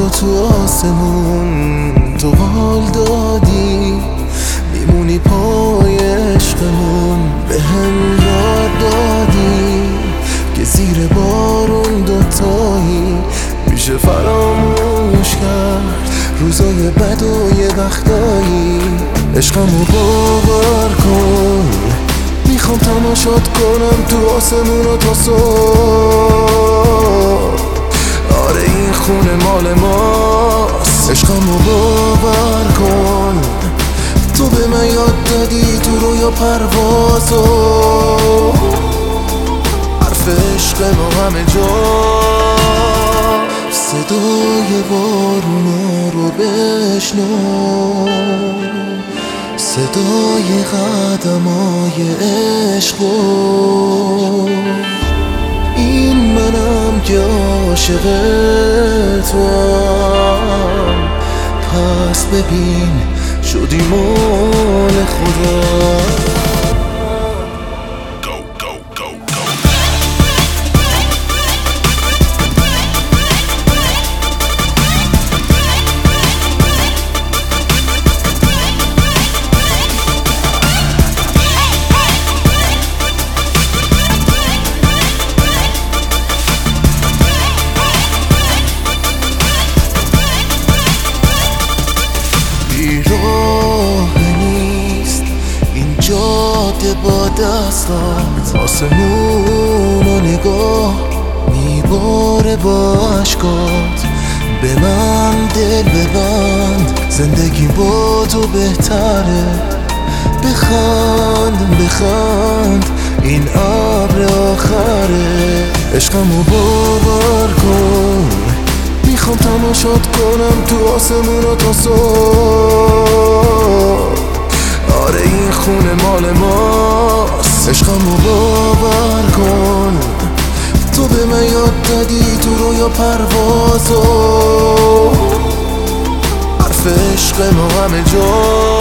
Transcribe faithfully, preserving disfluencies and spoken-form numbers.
تو آسمون تو حال دادی، میمونی پای عشقمون به هم یاد دادی که زیر بارون دوتایی میشه فراموش کرد روزای بد و یه وقتایی. عشقمو باور کن، میخوام تماشات کنم تو آسمون و تا صبح. آره این خونه مال ماست، عشقمو باور کن. تو به من یاد دادی تو رویا پروازو، حرف عشق ما همه جا. صدای بارونا رو بشنو، صدای قدمای عشقو. این منم که عاشق توام، پس ببین شدی مال خدا. راه نیست این جاده با دستات، آسمون و نگاه میباره با عشقات. به من دل ببند، زندگی با تو بهتره. بخند بخند این ابر آخره. عشقمو باور کن، میخوام تماشات کنم تو آسمون و تا صبح. آره این خونه مال ماست، عشقمو باور کن. تو به من یاد دادی تو رویا پروازو، حرف عشق ما همه جا.